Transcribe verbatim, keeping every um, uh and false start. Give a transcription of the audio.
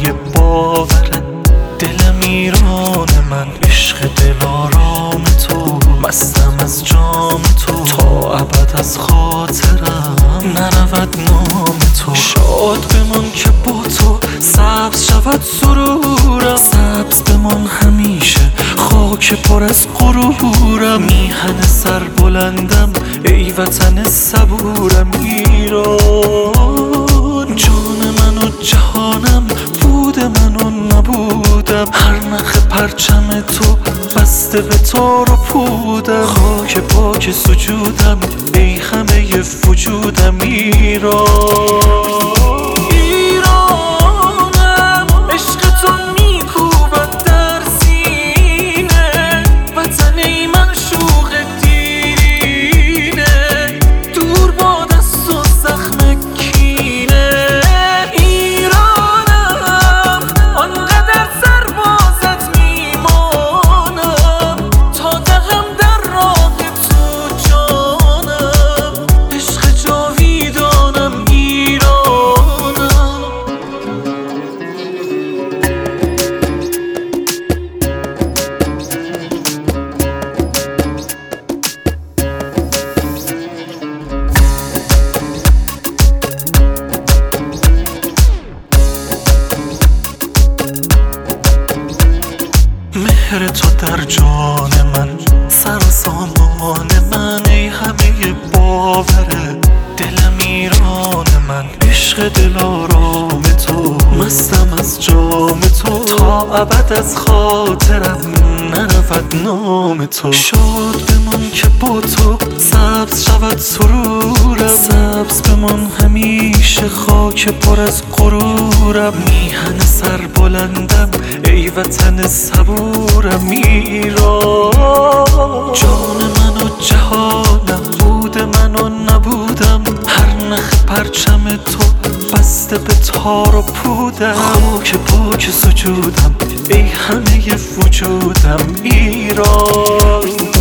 باوره، دلم ایران من، عشق دل آرام تو، مستم از جام تو، تا ابد از خاطرم نرود نام تو. شاد بمان که با تو سبز شود سرورم، سبز بمان همیشه خاک پر از غرورم. میهن سر بلندم ای وطن صبورم، ایران جان من و جهانم، بود من و نبودم. هر نخ پرچم تو بسته به تار و پودم، خاک پاک سجودم ای همه وجودم. ایران مهر تو در جان من، سر و سامان من، ای همه باوره، دلم ایران من، عشق دل آرام تو، مستم از جام تو، تا ابد از خاطرم نرود نام تو. شاد بمان که با تو سبز شود سرورم، سبز بمان همیشه خاک پر از غرورم. میهن سر بلندم ای وطن صبورم، ایران جان من و جهانم، بود من و نبودم. هر نخ پرچم تو بسته به تار و پودم، خاک پاک سجودم ای همه وجودم. ایران